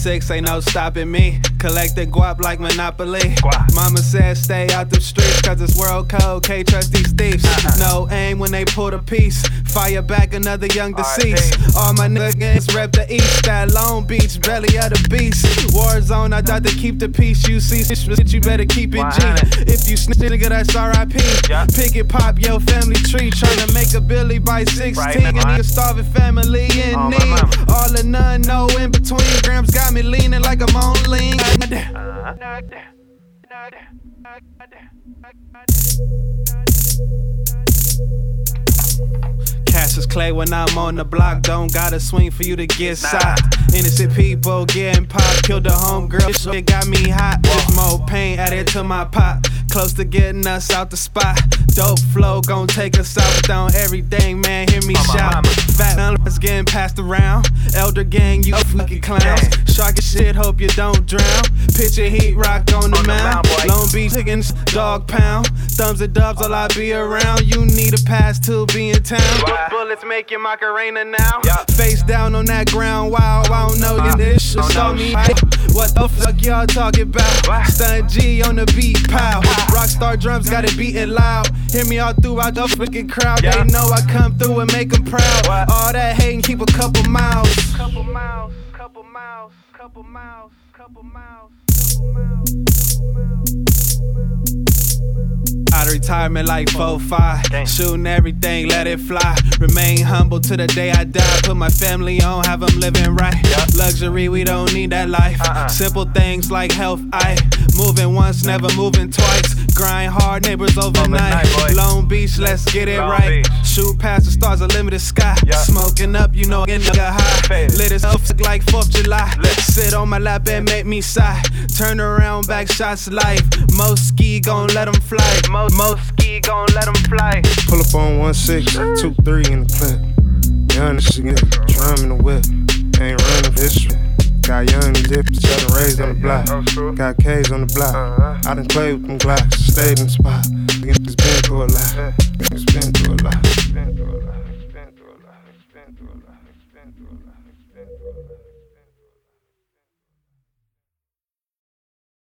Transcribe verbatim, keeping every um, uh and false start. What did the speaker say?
six, ain't no stopping me. Collecting guap like Monopoly. Guap. Mama said stay out the streets, cause it's world code, can't trust these thieves. Uh-uh. No aim when they pull the piece. Fire back another young deceased. R I P. All my niggas rep the east, that Long Beach, belly of the beast. War zone, I thought to keep the peace. You see shit, you better keep it G. one hundred. If you snitch, nigga, that's R I P. Yeah. Pick it, pop your family tree. Tryna make a Billy by sixteen. Right, and man. nigga starving family in Oh, my need. mama. All or none, no in between. Grams got me leaning like I'm on lean. Uh-huh. Cassius Clay when I'm on the block. Don't gotta swing for you to get socked. Innocent people getting popped. Killed the homegirl. Shit got me hot. Just more pain added to my pot. Close to getting us out the spot. Dope flow gon' take us out down everything, man. Hear me Oh, my shout. mama. Fat numbers getting passed around. Elder gang, you fucking clowns. Gang. Shark as shit, hope you don't drown. Picture heat rock on the On the mound. mound, boy. Long Beach chickens, dog pound. Thumbs and dubs, all I be around. You need a pass to be in town. Why? Bullets make your Macarena now. Yeah. Face down on that ground, wow, I don't know Uh, this shit don't saw know me. shit. What the fuck y'all talking about? What? Stun G on the beat, pow. Rockstar drums got it beating loud. Hear me all throughout the freaking crowd. Yeah. They know I come through and make them proud. What? All that hating, keep a couple miles. Couple miles, couple miles, couple miles, couple miles, couple miles. Out of retirement like four five. Damn. Shooting everything, let it fly. Remain humble to the day I die. Put my family on, have them living right. Yep. Luxury, we don't need that life. Uh-uh. Simple things like health, I moving once, never moving twice. Grind hard, neighbors overnight. Overnight, boy. Long Beach, let's get it Long right. Beach. Shoot past the stars, a limited sky. Yep. Smoking up, you know, getting nigga high. Faded. Lit as up like fourth of July. Lit. Sit on my lap and make me sigh. Turn around, back shots life. Most ski gon' let them fly. Most, most ski gon' let them fly. Pull up on one six, two three in the clip. Young niggas get drum in the whip. Ain't running this shit. Got young niggas that done raised on the block. Got K's on the block. I done played with them Glocks, stayed in the spot. Niggas been through a lot. Niggas been through a lot.